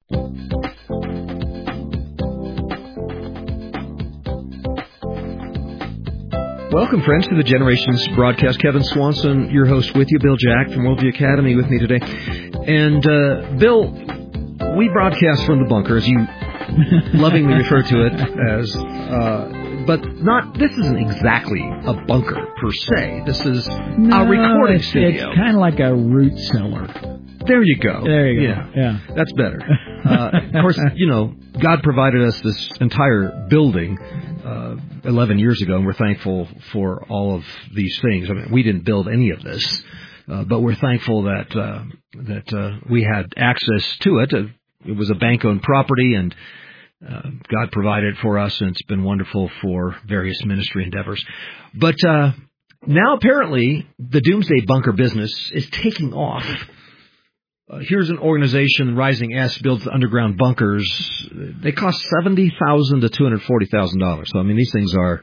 Welcome, friends, to the Generations broadcast. Kevin Swanson, your host, with you. Bill Jack from Worldview Academy with me today. And, Bill, we broadcast from the bunker, as you lovingly refer to it as, but this isn't exactly a bunker, per se. This is a recording studio. It's kind of like a root cellar. There you go. There you go. Yeah. That's better. Of course, God provided us this entire building 11 years ago, and we're thankful for all of these things. I mean, we didn't build any of this, but we're thankful that we had access to it. It was a bank-owned property, and God provided for us, and it's been wonderful for various ministry endeavors. But now, apparently, the Doomsday Bunker business is taking off. Here's an organization, Rising S, builds underground bunkers. They cost $70,000 to $240,000. So, I mean, these things are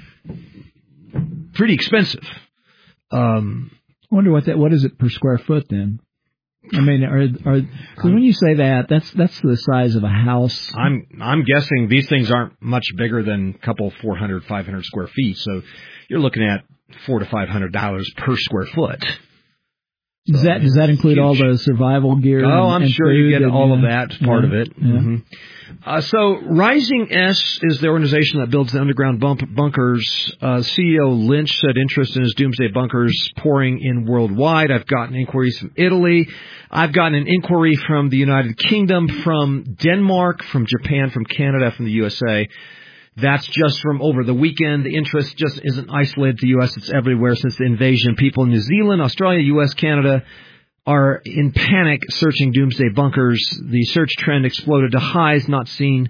pretty expensive. I wonder what is it per square foot then? I mean, when you say that's the size of a house. I'm guessing these things aren't much bigger than a couple 400, 500 square feet. So you're looking at $400 to $500 per square foot. Does that include all the survival gear? Oh, I'm and sure you get all of that. that part of it. Yeah. Mm-hmm. So Rising S is the organization that builds the underground bunkers. CEO Lynch said interest in his Doomsday bunkers pouring in worldwide. I've gotten inquiries from Italy. I've gotten an inquiry from the United Kingdom, from Denmark, from Japan, from Canada, from the USA. That's just from over the weekend. The interest just isn't isolated to the U.S. It's everywhere since the invasion. People in New Zealand, Australia, U.S., Canada are in panic searching Doomsday bunkers. The search trend exploded to highs not seen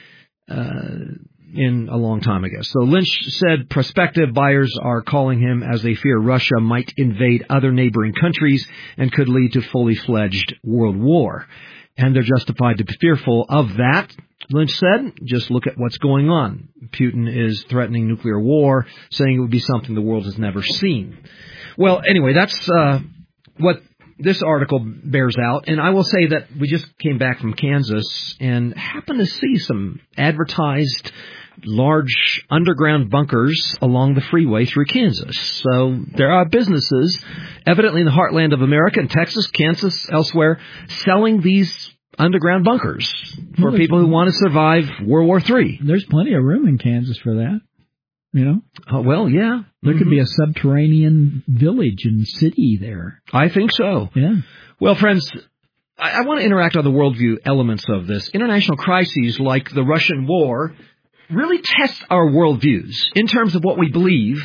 in a long time, I guess. So Lynch said prospective buyers are calling him as they fear Russia might invade other neighboring countries and could lead to fully fledged world war. And they're justified to be fearful of that. Lynch said, just look at what's going on. Putin is threatening nuclear war, saying it would be something the world has never seen. Well, anyway, that's what this article bears out. And I will say that we just came back from Kansas and happened to see some advertised large underground bunkers along the freeway through Kansas. So there are businesses, evidently in the heartland of America, in Texas, Kansas, elsewhere, selling these underground bunkers for people who want to survive World War III. There's plenty of room in Kansas for that, well, yeah. There could be a subterranean village and city there. I think so. Yeah. Well, friends, I want to interact on the worldview elements of this. International crises like the Russian war really test our worldviews in terms of what we believe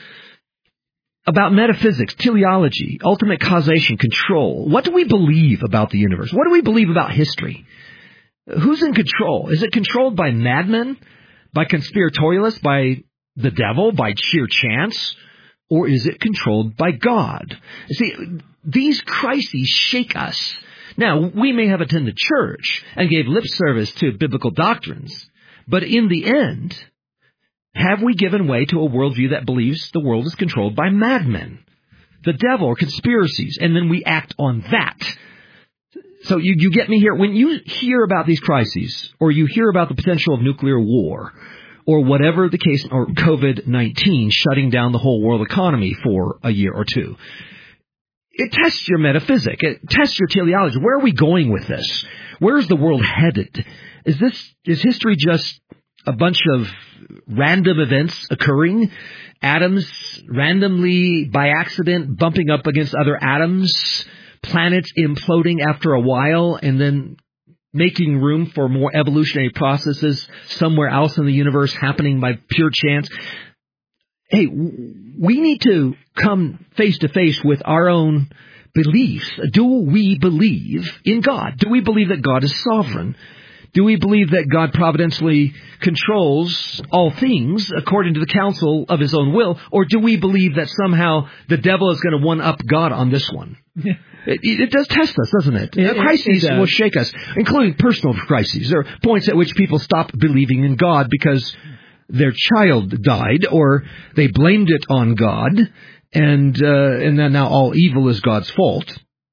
about metaphysics, teleology, ultimate causation, control. What do we believe about the universe? What do we believe about history? Who's in control? Is it controlled by madmen, by conspiratorialists, by the devil, by sheer chance? Or is it controlled by God? You see, these crises shake us. Now, we may have attended church and gave lip service to biblical doctrines, but in the end, have we given way to a worldview that believes the world is controlled by madmen, the devil, or conspiracies, and then we act on that? So you get me here. When you hear about these crises, or you hear about the potential of nuclear war, or whatever the case, or COVID-19 shutting down the whole world economy for a year or two, it tests your metaphysics. It tests your teleology. Where are we going with this? Where is the world headed? Is history just a bunch of random events occurring? Atoms randomly, by accident, bumping up against other atoms? Planets imploding after a while and then making room for more evolutionary processes somewhere else in the universe happening by pure chance? Hey, we need to come face to face with our own beliefs. Do we believe in God? Do we believe that God is sovereign? Do we believe that God providentially controls all things according to the counsel of his own will? Or do we believe that somehow the devil is going to one-up God on this one? Yeah. It does test us, doesn't it? Crises will shake us, including personal crises. There are points at which people stop believing in God because their child died, or they blamed it on God, and then now all evil is God's fault.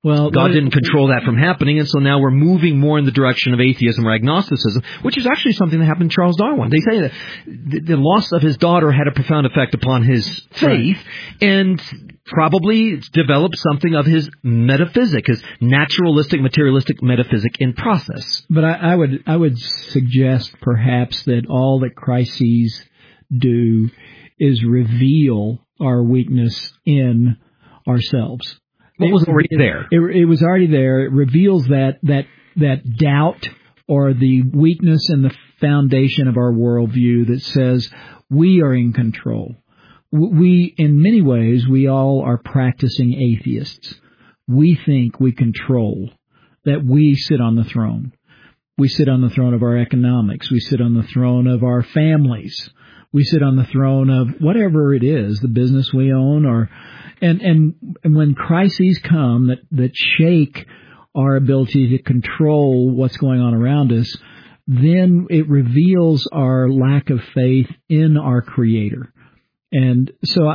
Well, God didn't control that from happening, and so now we're moving more in the direction of atheism or agnosticism, which is actually something that happened to Charles Darwin. They say that the loss of his daughter had a profound effect upon his faith, and probably developed something of his metaphysic, his naturalistic, materialistic metaphysic in process. But I would suggest perhaps that all that crises do is reveal our weakness in ourselves. What was already there? It was already there. It reveals that doubt or the weakness in the foundation of our worldview that says we are in control. We, in many ways, we all are practicing atheists. We think we control, that we sit on the throne. We sit on the throne of our economics. We sit on the throne of our families. We sit on the throne of whatever it is, the business we own, or and when crises come that shake our ability to control what's going on around us, then it reveals our lack of faith in our Creator. And so,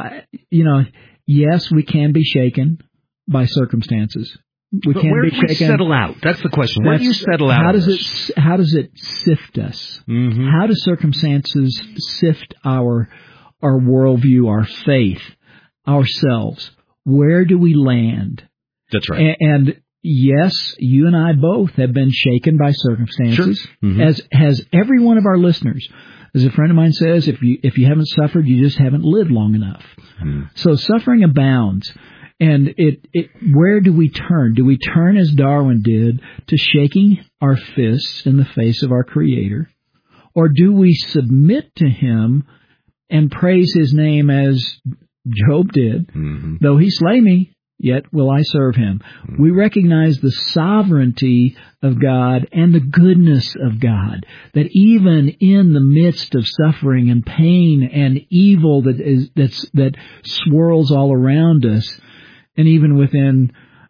yes, we can be shaken by circumstances. But where do we settle out? That's the question. Where do you settle out? How does it sift us? Mm-hmm. How do circumstances sift our worldview, our faith, ourselves? Where do we land? That's right. And yes, you and I both have been shaken by circumstances, sure. Mm-hmm. as has every one of our listeners. As a friend of mine says, if you haven't suffered, you just haven't lived long enough. Mm. So suffering abounds. And where do we turn? Do we turn as Darwin did to shaking our fists in the face of our Creator? Or do we submit to Him and praise His name as Job did? Mm-hmm. Though He slay me, yet will I serve Him. Mm-hmm. We recognize the sovereignty of God and the goodness of God, that even in the midst of suffering and pain and evil that swirls all around us, and even within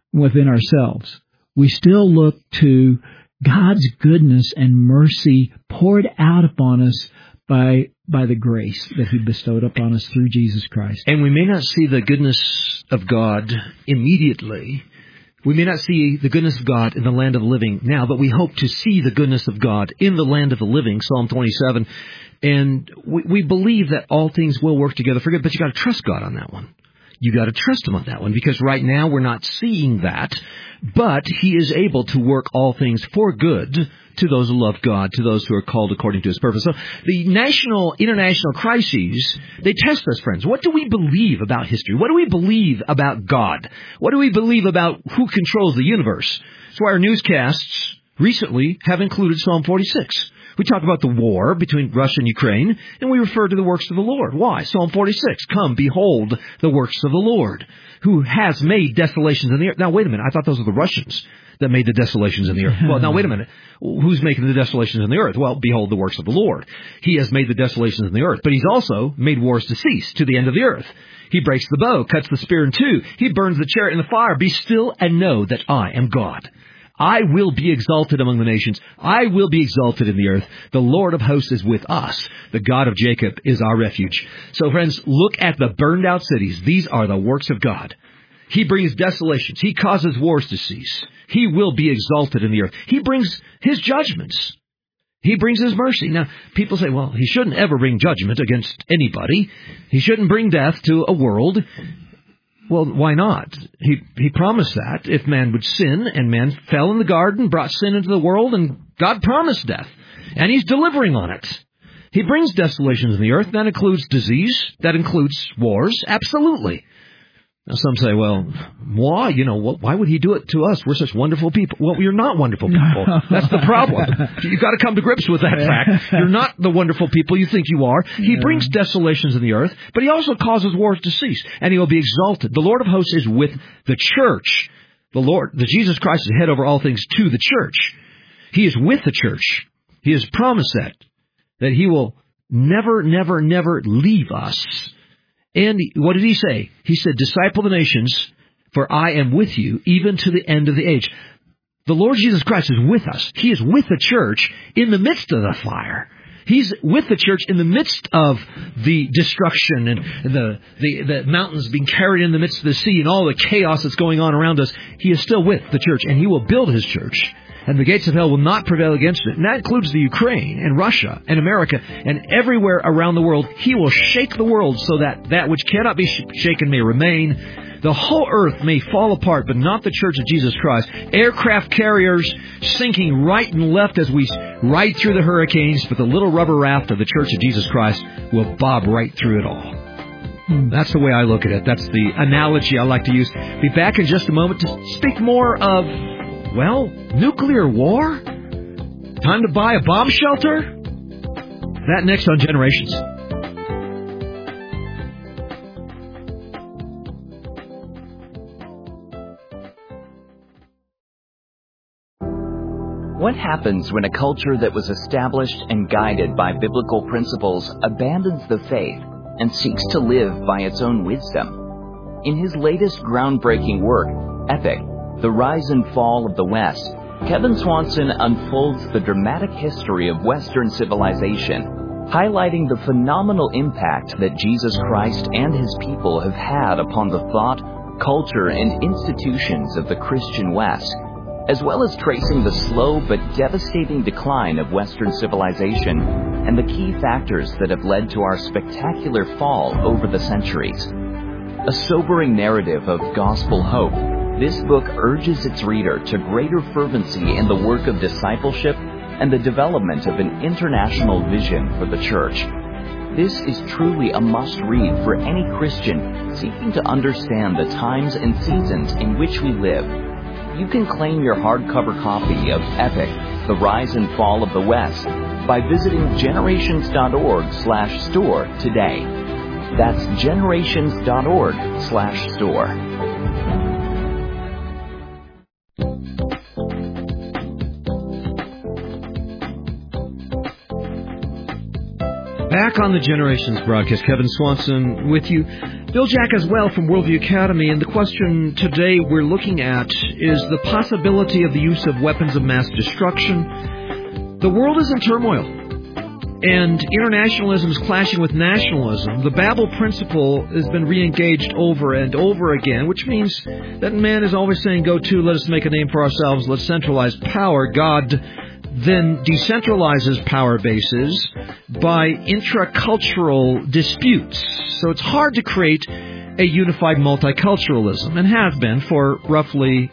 ourselves, we still look to God's goodness and mercy poured out upon us by the grace that He bestowed upon us through Jesus Christ. And we may not see the goodness of God immediately. We may not see the goodness of God in the land of the living now, but we hope to see the goodness of God in the land of the living, Psalm 27. And we believe that all things will work together for good, but you got to trust God on that one. You got to trust Him on that one, because right now we're not seeing that, but He is able to work all things for good to those who love God, to those who are called according to His purpose. So the international crises, they test us, friends. What do we believe about history? What do we believe about God? What do we believe about who controls the universe? That's why our newscasts recently have included Psalm 46. We talk about the war between Russia and Ukraine, and we refer to the works of the Lord. Why? Psalm 46, come, behold the works of the Lord, who has made desolations in the earth. Now, wait a minute. I thought those were the Russians that made the desolations in the earth. Well, now, wait a minute. Who's making the desolations in the earth? Well, behold the works of the Lord. He has made the desolations in the earth, but He's also made wars to cease to the end of the earth. He breaks the bow, cuts the spear in two. He burns the chariot in the fire. Be still and know that I am God. I will be exalted among the nations. I will be exalted in the earth. The Lord of hosts is with us. The God of Jacob is our refuge. So, friends, look at the burned out cities. These are the works of God. He brings desolations. He causes wars to cease. He will be exalted in the earth. He brings His judgments. He brings His mercy. Now, people say, well, He shouldn't ever bring judgment against anybody. He shouldn't bring death to a world. Well, why not? He promised that if man would sin, and man fell in the garden, brought sin into the world, and God promised death. And He's delivering on it. He brings desolations in the earth. That includes disease. That includes wars. Absolutely. Now, some say, well, why? Why would He do it to us? We're such wonderful people. Well, you're not wonderful people. That's the problem. You've got to come to grips with that fact. You're not the wonderful people you think you are. He brings desolations in the earth, but He also causes wars to cease, and He will be exalted. The Lord of hosts is with the church. The Jesus Christ is head over all things to the church. He is with the church. He has promised that He will never, never, never leave us. And what did He say? He said, disciple the nations, for I am with you, even to the end of the age. The Lord Jesus Christ is with us. He is with the church in the midst of the fire. He's with the church in the midst of the destruction and the mountains being carried in the midst of the sea and all the chaos that's going on around us. He is still with the church, and He will build His church. And the gates of hell will not prevail against it. And that includes the Ukraine and Russia and America and everywhere around the world. He will shake the world so that which cannot be shaken may remain. The whole earth may fall apart, but not the church of Jesus Christ. Aircraft carriers sinking right and left as we ride through the hurricanes, but the little rubber raft of the church of Jesus Christ will bob right through it all. That's the way I look at it. That's the analogy I like to use. Be back in just a moment to speak more of, well, nuclear war? Time to buy a bomb shelter? That next on Generations. What happens when a culture that was established and guided by biblical principles abandons the faith and seeks to live by its own wisdom? In his latest groundbreaking work, Epic, The Rise and Fall of the West, Kevin Swanson unfolds the dramatic history of Western civilization, highlighting the phenomenal impact that Jesus Christ and His people have had upon the thought, culture, and institutions of the Christian West, as well as tracing the slow but devastating decline of Western civilization and the key factors that have led to our spectacular fall over the centuries. A sobering narrative of gospel hope, this book urges its reader to greater fervency in the work of discipleship and the development of an international vision for the church. This is truly a must-read for any Christian seeking to understand the times and seasons in which we live. You can claim your hardcover copy of Epic, The Rise and Fall of the West, by visiting generations.org/store today. That's generations.org/store. Back on the Generations broadcast, Kevin Swanson with you. Bill Jack as well from Worldview Academy, and the question today we're looking at is the possibility of the use of weapons of mass destruction. The world is in turmoil, and internationalism is clashing with nationalism. The Babel principle has been re-engaged over and over again, which means that man is always saying, go to, let us make a name for ourselves, let's centralize power. God then decentralizes power bases by intracultural disputes. So it's hard to create a unified multiculturalism, and has been for roughly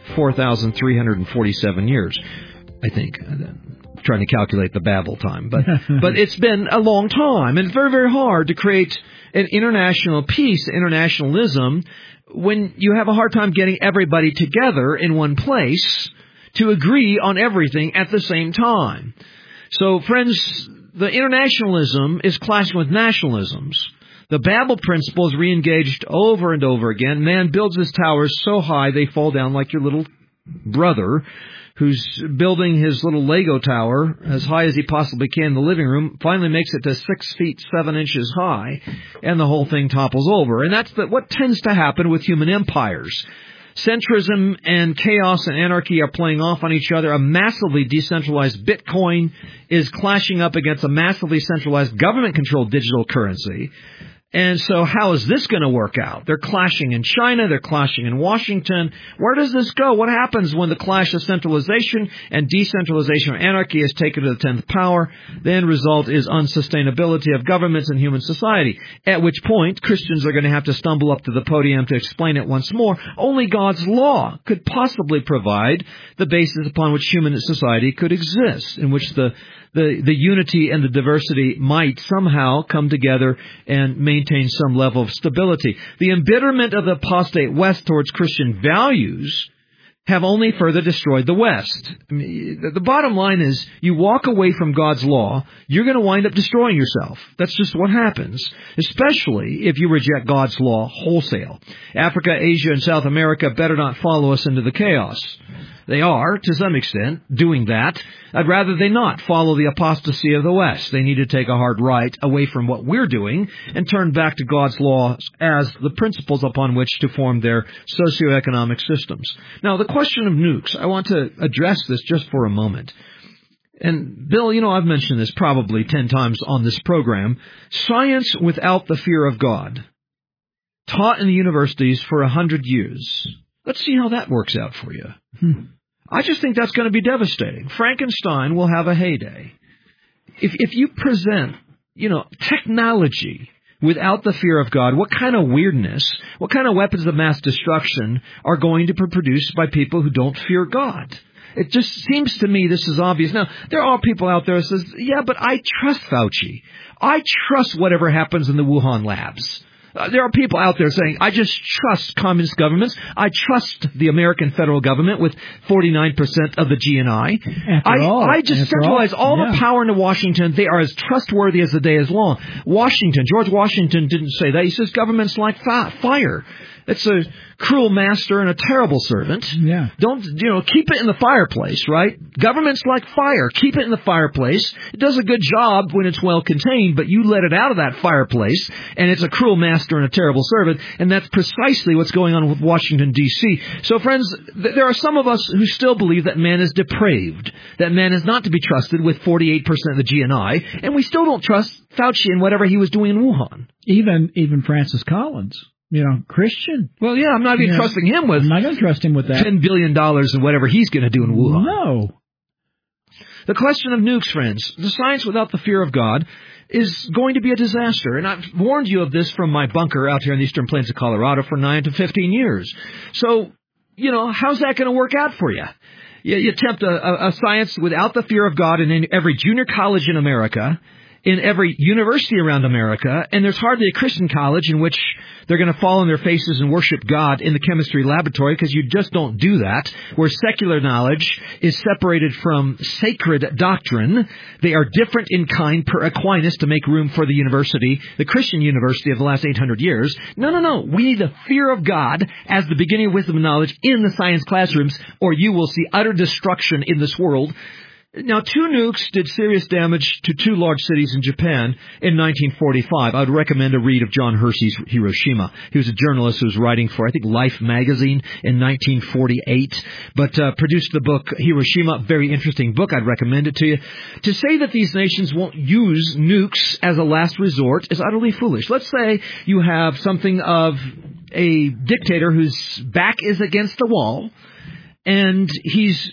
4,347 years, I think. I'm trying to calculate the Babel time, but it's been a long time, and it's very, very hard to create an international peace, internationalism, when you have a hard time getting everybody together in one place to agree on everything at the same time. So, friends, the internationalism is clashing with nationalisms. The Babel principle is re-engaged over and over again. Man builds his towers so high they fall down, like your little brother who's building his little Lego tower as high as he possibly can in the living room, finally makes it to 6 feet 7 inches high, and the whole thing topples over. And that's what tends to happen with human empires. Centrism and chaos and anarchy are playing off on each other. A massively decentralized Bitcoin is clashing up against a massively centralized government-controlled digital currency. And so how is this going to work out? They're clashing in China. They're clashing in Washington. Where does this go? What happens when the clash of centralization and decentralization or anarchy is taken to the 10th power? The end result is unsustainability of governments and human society, at which point Christians are going to have to stumble up to the podium to explain it once more. Only God's law could possibly provide the basis upon which human society could exist, in which the unity and the diversity might somehow come together and maintain some level of stability. The embitterment of the apostate West towards Christian values have only further destroyed the West. I mean, the bottom line is, you walk away from God's law, you're going to wind up destroying yourself. That's just what happens, especially if you reject God's law wholesale. Africa, Asia, and South America better not follow us into the chaos. They are, to some extent, doing that. I'd rather they not follow the apostasy of the West. They need to take a hard right away from what we're doing and turn back to God's law as the principles upon which to form their socioeconomic systems. Now, the question of nukes, I want to address this just for a moment. And, Bill, I've mentioned this probably 10 times on this program. Science without the fear of God. Taught in the universities for 100 years. Let's see how that works out for you. I just think that's going to be devastating. Frankenstein will have a heyday. If you present, technology without the fear of God, what kind of weirdness, what kind of weapons of mass destruction are going to be produced by people who don't fear God? It just seems to me this is obvious. Now, there are people out there that says, yeah, but I trust Fauci. I trust whatever happens in the Wuhan labs. There are people out there saying, I just trust communist governments. I trust the American federal government with 49% of the GNI. I just centralize all the power into Washington. They are as trustworthy as the day is long. George Washington didn't say that. He says government's like fire. It's a cruel master and a terrible servant. Yeah. Don't, keep it in the fireplace, right? Government's like fire. Keep it in the fireplace. It does a good job when it's well contained, but you let it out of that fireplace, and it's a cruel master and a terrible servant, and that's precisely what's going on with Washington, D.C. So, friends, there are some of us who still believe that man is depraved, that man is not to be trusted with 48% of the GNI, and we still don't trust Fauci and whatever he was doing in Wuhan. Even Francis Collins. Christian. Well, yeah, I'm not even trusting him with... I'm not going to trust him with that. $10 billion and whatever he's going to do in Wuhan. No. The question of nukes, friends, the science without the fear of God is going to be a disaster. And I've warned you of this from my bunker out here in the eastern plains of Colorado for 9 to 15 years. So, how's that going to work out for you? You attempt a science without the fear of God in every junior college in America, in every university around America, and there's hardly a Christian college in which they're going to fall on their faces and worship God in the chemistry laboratory, because you just don't do that, where secular knowledge is separated from sacred doctrine. They are different in kind per Aquinas to make room for the university, the Christian university of the last 800 years. No. We need the fear of God as the beginning of wisdom and knowledge in the science classrooms, or you will see utter destruction in this world. Now, 2 nukes did serious damage to 2 large cities in Japan in 1945. I would recommend a read of John Hersey's Hiroshima. He was a journalist who was writing for, I think, Life magazine in 1948, but produced the book Hiroshima. Very interesting book. I'd recommend it to you. To say that these nations won't use nukes as a last resort is utterly foolish. Let's say you have something of a dictator whose back is against the wall, and he's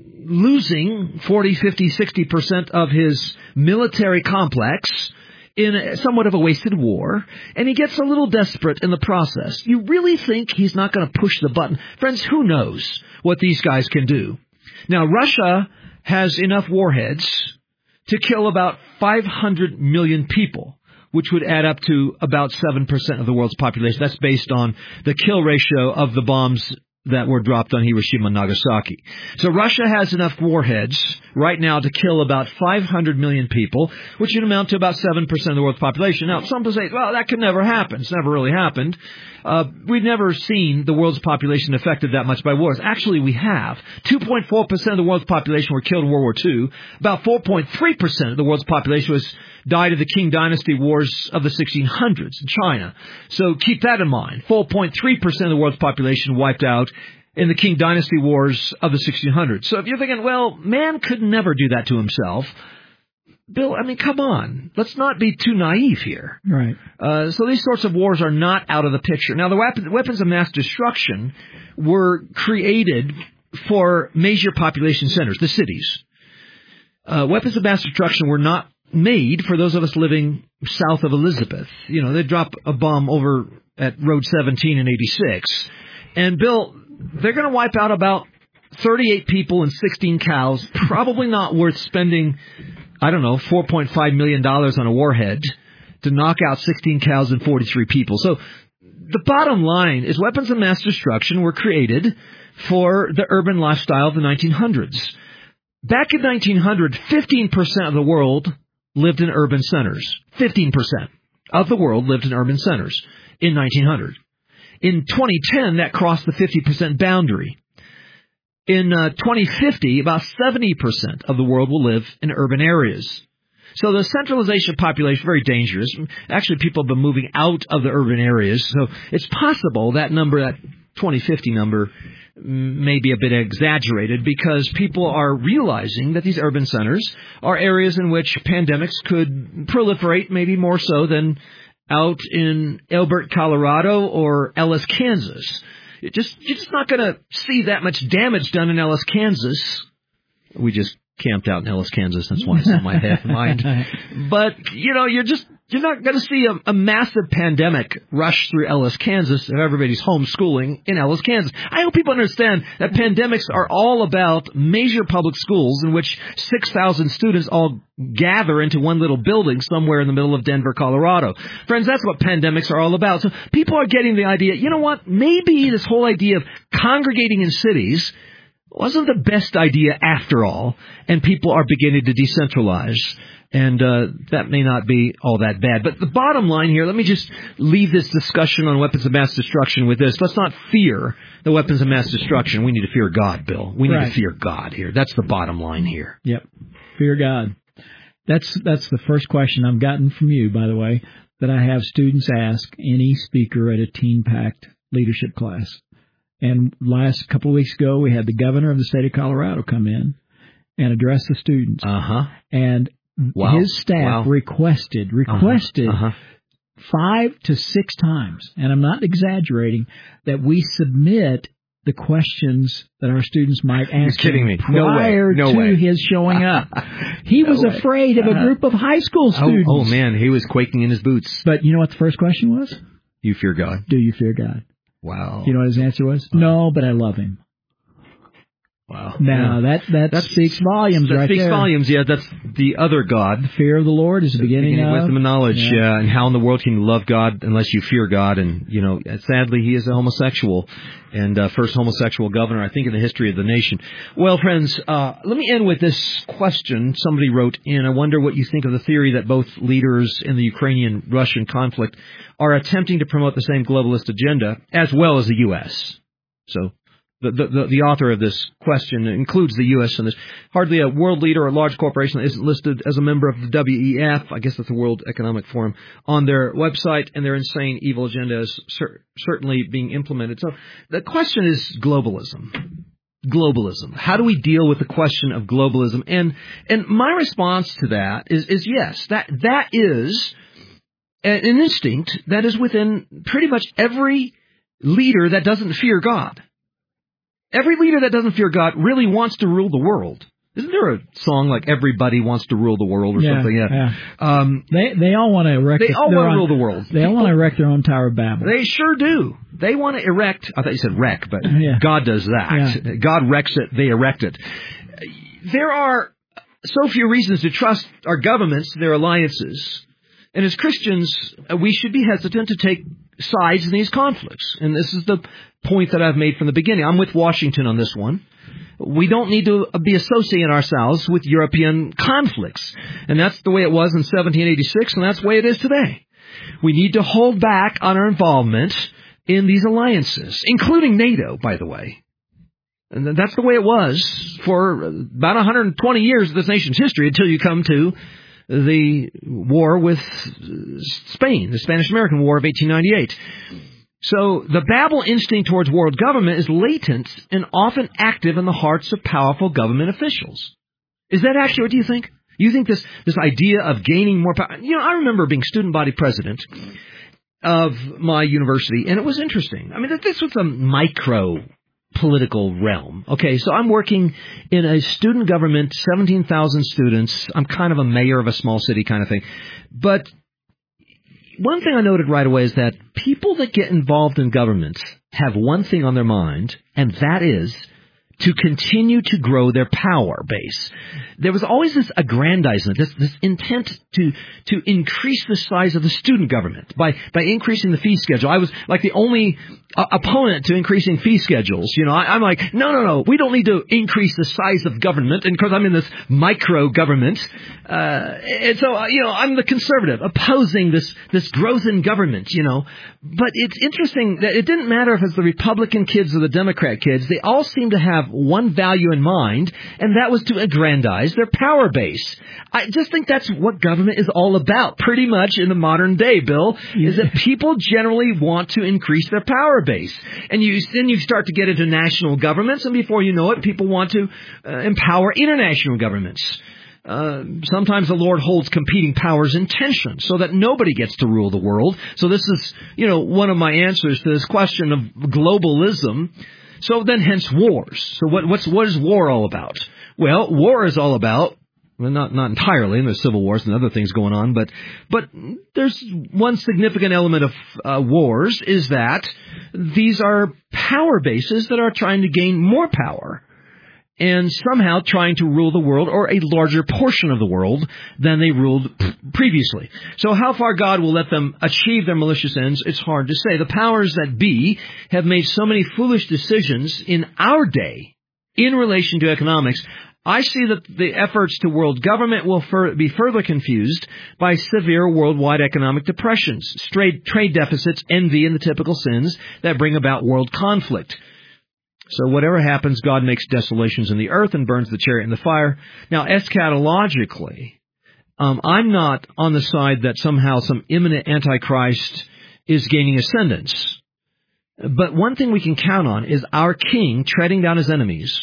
losing 40, 50, 60% of his military complex in somewhat of a wasted war, and he gets a little desperate in the process. You really think he's not going to push the button? Friends, who knows what these guys can do? Now, Russia has enough warheads to kill about 500 million people, which would add up to about 7% of the world's population. That's based on the kill ratio of the bombs that were dropped on Hiroshima and Nagasaki. So Russia has enough warheads right now to kill about 500 million people, which would amount to about 7% of the world's population. Now, some people say, well, that could never happen. It's never really happened. We've never seen the world's population affected that much by wars. Actually, we have. 2.4% of the world's population were killed in World War II. About 4.3% of the world's population died of the Qing Dynasty wars of the 1600s in China. So keep that in mind. 4.3% of the world's population wiped out in the Qing Dynasty wars of the 1600s. So if you're thinking, well, man could never do that to himself, Bill, I mean, come on. Let's not be too naive here. Right. So these sorts of wars are not out of the picture. Now, the weapons of mass destruction were created for major population centers, the cities. Weapons of mass destruction were not made for those of us living south of Elizabeth. They drop a bomb over at Road 17 in 86. And, Bill, they're going to wipe out about 38 people and 16 cows. Probably not worth spending, $4.5 million on a warhead to knock out 16 cows and 43 people. So the bottom line is weapons of mass destruction were created for the urban lifestyle of the 1900s. Back in 1900, 15% of the world lived in urban centers. 15% of the world lived in urban centers in 1900. In 2010, that crossed the 50% boundary. In 2050, about 70% of the world will live in urban areas. So the centralization of population is very dangerous. Actually, people have been moving out of the urban areas. So it's possible that number, that 2050 number, may be a bit exaggerated because people are realizing that these urban centers are areas in which pandemics could proliferate, maybe more so than out in Elbert, Colorado or Ellis, Kansas. You're just not going to see that much damage done in Ellis, Kansas. We just camped out in Ellis, Kansas. That's why it's on my mind. But, you're not going to see a massive pandemic rush through Ellis, Kansas if everybody's homeschooling in Ellis, Kansas. I hope people understand that pandemics are all about major public schools in which 6,000 students all gather into one little building somewhere in the middle of Denver, Colorado. Friends, that's what pandemics are all about. So people are getting the idea, you know what, maybe this whole idea of congregating in cities wasn't the best idea after all, and people are beginning to decentralize. And that may not be all that bad. But the bottom line here, let me just leave this discussion on weapons of mass destruction with this. Let's not fear the weapons of mass destruction. We need to fear God, Bill. We need to fear God here. That's the bottom line here. Yep. Fear God. That's the first question I've gotten from you, by the way, that I have students ask any speaker at a teen-packed leadership class. And last couple of weeks ago, we had the governor of the state of Colorado come in and address the students. And his staff requested 5 to 6 times, and I'm not exaggerating, that we submit the questions that our students might ask prior to his showing up. He was afraid of a group of high school students. Oh, man, he was quaking in his boots. But you know what the first question was? You fear God. Do you fear God? Wow. You know what his answer was? No, but I love him. Wow. Now, that speaks volumes right there. That speaks volumes, yeah. That's the other God. The fear of the Lord is the beginning of wisdom and knowledge, yeah. And how in the world can you love God unless you fear God? And, sadly, he is a homosexual and first homosexual governor, I think, in the history of the nation. Well, friends, let me end with this question somebody wrote in. I wonder what you think of the theory that both leaders in the Ukrainian-Russian conflict are attempting to promote the same globalist agenda as well as the U.S. So, the author of this question includes the U.S. in this. Hardly a world leader or large corporation that isn't listed as a member of the WEF, I guess that's the World Economic Forum, on their website, and their insane evil agenda is certainly being implemented. So the question is globalism. Globalism. How do we deal with the question of globalism? And my response to that is yes, that is an instinct that is within pretty much every leader that doesn't fear God. Every leader that doesn't fear God really wants to rule the world. Isn't there a song like "Everybody Wants to Rule the World" or something? Yeah. They all want to erect. They all want to rule the world. They all want to erect their own Tower of Babel. They sure do. They want to erect. I thought you said wreck, but God does that. Yeah. God wrecks it. They erect it. There are so few reasons to trust our governments, their alliances, and as Christians, we should be hesitant to take sides in these conflicts. And this is the point that I've made from the beginning. I'm with Washington on this one. We don't need to be associating ourselves with European conflicts. And that's the way it was in 1786, and that's the way it is today. We need to hold back on our involvement in these alliances, including NATO, by the way. And that's the way it was for about 120 years of this nation's history until you come to the war with Spain, the Spanish-American War of 1898. So the Babel instinct towards world government is latent and often active in the hearts of powerful government officials. Is that accurate, do you think? You think this idea of gaining more power? I remember being student body president of my university, and it was interesting. I mean, this was a micro political realm. Okay, so I'm working in a student government, 17,000 students. I'm kind of a mayor of a small city kind of thing. But one thing I noted right away is that people that get involved in government have one thing on their mind, and that is to continue to grow their power base. There was always this aggrandizement, this intent to increase the size of the student government by increasing the fee schedule. I was like the only opponent to increasing fee schedules. I'm like, no, we don't need to increase the size of government, and because I'm in this micro government, and so I'm the conservative opposing this growth in government. But it's interesting that it didn't matter if it's the Republican kids or the Democrat kids; they all seem to have one value in mind, and that was to aggrandize their power base. I just think that's what government is all about, pretty much in the modern day, Bill, is that people generally want to increase their power base. And then you start to get into national governments, and before you know it, people want to empower international governments. Sometimes the Lord holds competing powers in tension so that nobody gets to rule the world. So this is, one of my answers to this question of globalism. So then hence wars. So what is war all about? Well, war is all about, well, not entirely, and there's civil wars and other things going on, but there's one significant element of wars is that these are power bases that are trying to gain more power and somehow trying to rule the world, or a larger portion of the world than they ruled previously. So how far God will let them achieve their malicious ends, it's hard to say. The powers that be have made so many foolish decisions in our day in relation to economics. I see that the efforts to world government will be further confused by severe worldwide economic depressions, trade deficits, envy, and the typical sins that bring about world conflict. So whatever happens, God makes desolations in the earth and burns the chariot in the fire. Now, eschatologically, I'm not on the side that somehow some imminent Antichrist is gaining ascendance. But one thing we can count on is our King treading down his enemies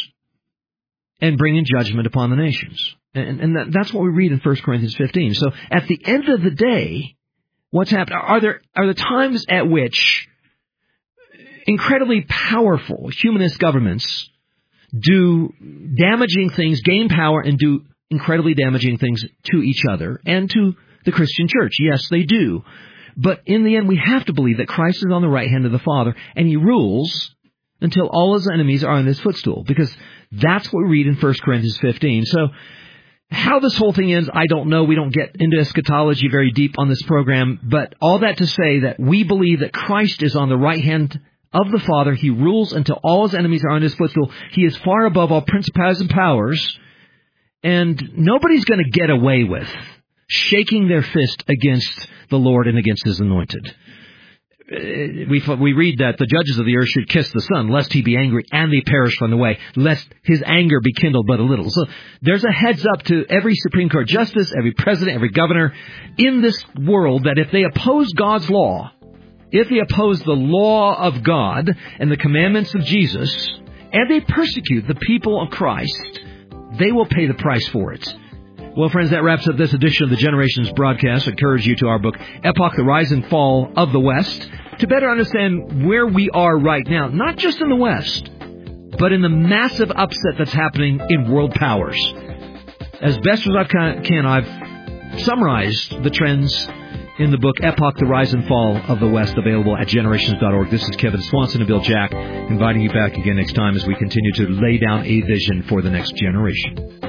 and bringing judgment upon the nations. And that's what we read in 1 Corinthians 15. So at the end of the day, what's happened? Are there times at which incredibly powerful humanist governments do damaging things, gain power, and do incredibly damaging things to each other and to the Christian church? Yes, they do. But in the end, we have to believe that Christ is on the right hand of the Father, and he rules until all his enemies are on his footstool, because that's what we read in 1 Corinthians 15. So how this whole thing ends, I don't know. We don't get into eschatology very deep on this program, but all that to say that we believe that Christ is on the right hand of the Father. He rules until all his enemies are on his footstool. He is far above all principalities and powers, and nobody's going to get away with shaking their fist against the Lord and against his anointed. We read that the judges of the earth should kiss the Son, lest he be angry and they perish from the way, lest his anger be kindled but a little. So there's a heads up to every Supreme Court justice, every president, every governor in this world that if they oppose God's law, if they oppose the law of God and the commandments of Jesus, and they persecute the people of Christ, they will pay the price for it. Well, friends, that wraps up this edition of the Generations broadcast. I encourage you to our book, Epoch, the Rise and Fall of the West, to better understand where we are right now, not just in the West, but in the massive upset that's happening in world powers. As best as I can, I've summarized the trends in the book, Epoch, the Rise and Fall of the West, available at generations.org. This is Kevin Swanson and Bill Jack, inviting you back again next time as we continue to lay down a vision for the next generation.